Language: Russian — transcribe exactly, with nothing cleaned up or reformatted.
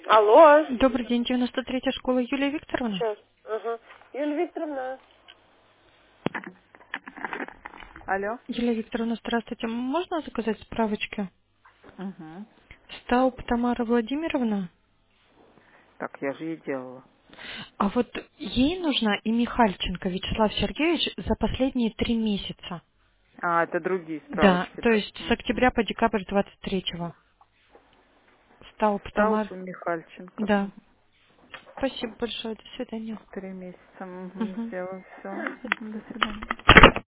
Алло. Добрый день, девяносто третья школа, Юлия Викторовна. Сейчас. Ага. Юлия Викторовна. Алло. Юлия Викторовна, здравствуйте. Можно заказать справочки? Угу. Стауп Тамара Владимировна. Так, я же ей делала. А вот ей нужна и Михальченко Вячеслав Сергеевич за последние три месяца. А, это другие Да, справочки, то да? есть с Угу. октября по декабрь двадцать третьего. Стауп Стауп Тамар. и Михальченко. Да. Мгм. Спасибо большое. До свидания. Три месяца. Угу. Мгм. Сделаю все. До свидания.